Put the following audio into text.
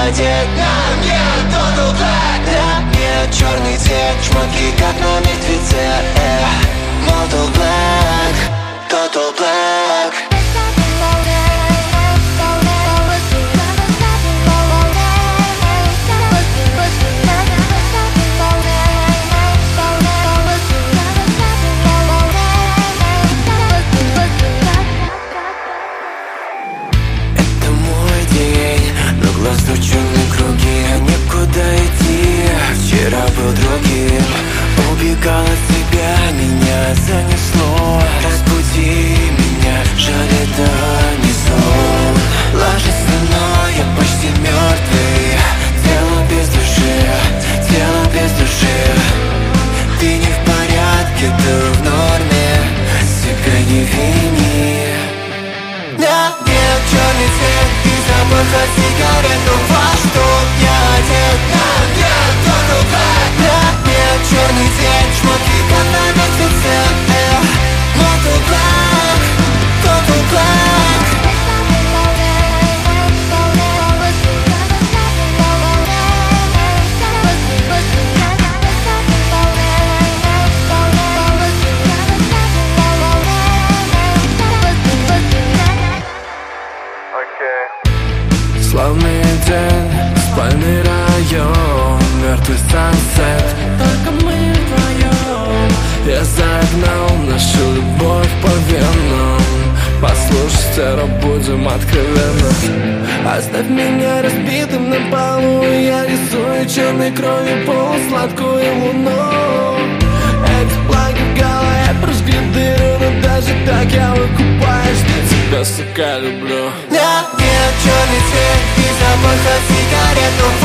одет. На мне Total Black. На мне черный цвет, шмотки как на мертвеце. Total Black, Total Black. В черные круги, а некуда идти. Вчера был другим, убегал от тебя, меня занесло. Разбуди меня, жаль, это не сон. Ложись со мной, я почти мертвый. Тело без души, тело без души. Ты не в порядке, ты в норме, себя не вини. На мне черный цвет и запах от сигарет. Но во что я одет? На мне Total Black. На мне черный цвет, шмотки как на мертвеце. Total Black, Total Black. Славный день, спальный район, мертвый сансет. Только мы вдвоем. Я загнал нашу любовь по венам. Послушай, будем откровенно. Оставь меня разбитым на полу. Я рисую черной кровью полусладкую луну. Эти плаги в голове прожгли дыры, но даже так я выкупаюсь, что тебя, сука, люблю. На мне черный цвет и запах от сигарет.